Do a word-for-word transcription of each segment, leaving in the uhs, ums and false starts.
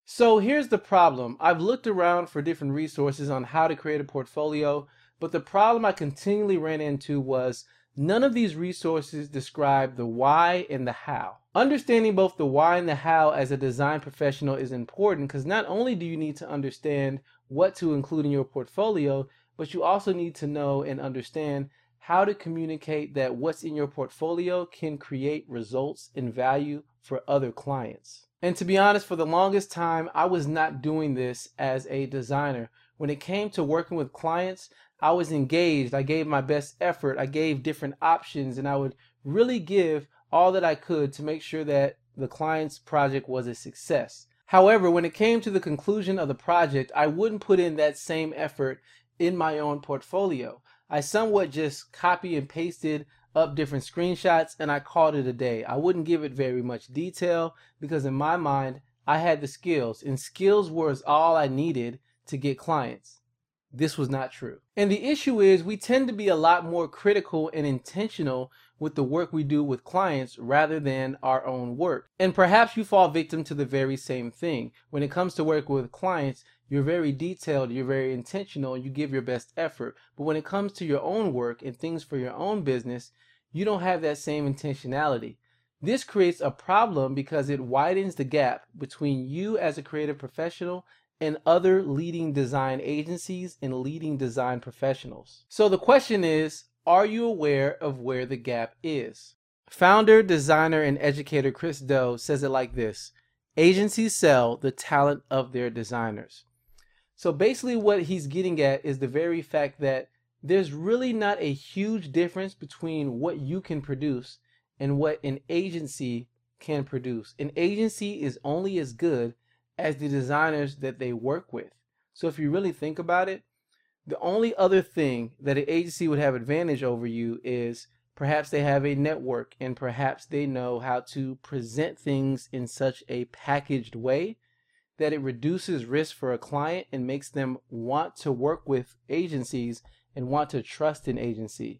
So here's the problem. I've looked around for different resources on how to create a portfolio, but the problem I continually ran into was none of these resources describe the why and the how. Understanding both the why and the how as a design professional is important because not only do you need to understand what to include in your portfolio, but you also need to know and understand how to communicate that what's in your portfolio can create results and value for other clients. And to be honest, for the longest time, I was not doing this as a designer. When it came to working with clients, I was engaged. I gave my best effort. I gave different options, and I would really give all that I could to make sure that the client's project was a success. However, when it came to the conclusion of the project, I wouldn't put in that same effort in my own portfolio. I somewhat just copy and pasted up different screenshots and I called it a day. I wouldn't give it very much detail because in my mind, I had the skills, and skills was all I needed to get clients. This was not true. And the issue is we tend to be a lot more critical and intentional with the work we do with clients rather than our own work. And perhaps you fall victim to the very same thing. When it comes to work with clients, you're very detailed, you're very intentional, you give your best effort. But when it comes to your own work and things for your own business, you don't have that same intentionality. This creates a problem because it widens the gap between you as a creative professional and other leading design agencies and leading design professionals. So the question is, are you aware of where the gap is? Founder, designer, and educator Chris Do says it like this: agencies sell the talent of their designers. So basically what he's getting at is the very fact that there's really not a huge difference between what you can produce and what an agency can produce. An agency is only as good as the designers that they work with. So if you really think about it, the only other thing that an agency would have advantage over you is perhaps they have a network and perhaps they know how to present things in such a packaged way that it reduces risk for a client and makes them want to work with agencies and want to trust an agency.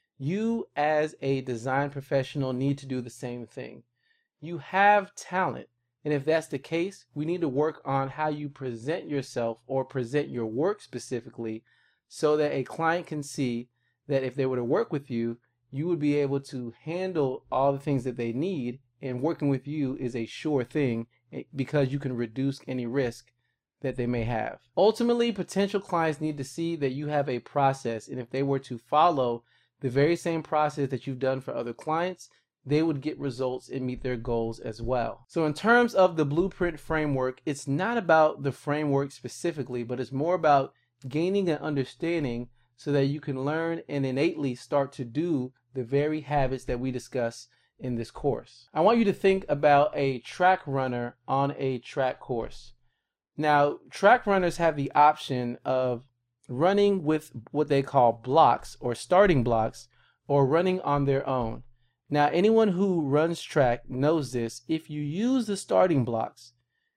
You as a design professional need to do the same thing. You have talent. And if that's the case, we need to work on how you present yourself or present your work specifically so that a client can see that if they were to work with you, you would be able to handle all the things that they need, and working with you is a sure thing because you can reduce any risk that they may have. Ultimately, potential clients need to see that you have a process, and if they were to follow the very same process that you've done for other clients, they would get results and meet their goals as well. So in terms of the blueprint framework, it's not about the framework specifically, but it's more about gaining an understanding so that you can learn and innately start to do the very habits that we discuss in this course. I want you to think about a track runner on a track course. Now, track runners have the option of running with what they call blocks or starting blocks or running on their own. Now, anyone who runs track knows this. If you use the starting blocks,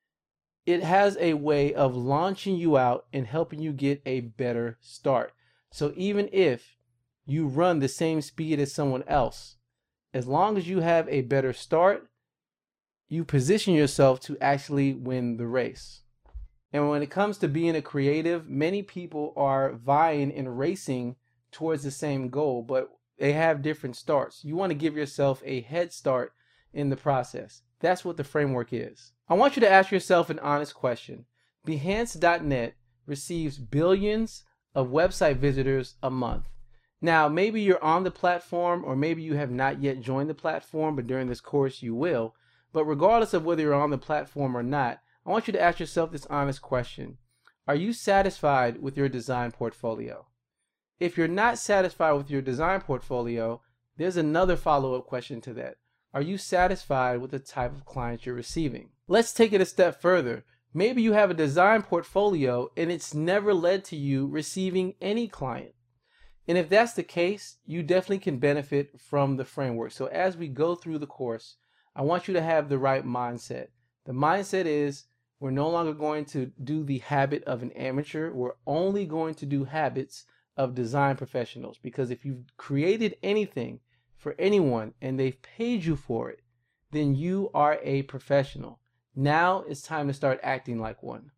it has a way of launching you out and helping you get a better start. So even if you run the same speed as someone else, as long as you have a better start, you position yourself to actually win the race. And when it comes to being a creative, many people are vying and racing towards the same goal, but they have different starts. You want to give yourself a head start in the process. That's what the framework is. I want you to ask yourself an honest question. Behance dot net receives billions of website visitors a month. Now, maybe you're on the platform or maybe you have not yet joined the platform, but during this course you will. But regardless of whether you're on the platform or not, I want you to ask yourself this honest question. Are you satisfied with your design portfolio? If you're not satisfied with your design portfolio, there's another follow-up question to that. Are you satisfied with the type of clients you're receiving? Let's take it a step further. Maybe you have a design portfolio and it's never led to you receiving any client. And if that's the case, you definitely can benefit from the framework. So as we go through the course, I want you to have the right mindset. The mindset is we're no longer going to do the habit of an amateur. We're only going to do habits of design professionals, because if you've created anything for anyone and they've paid you for it, then you are a professional. Now it's time to start acting like one.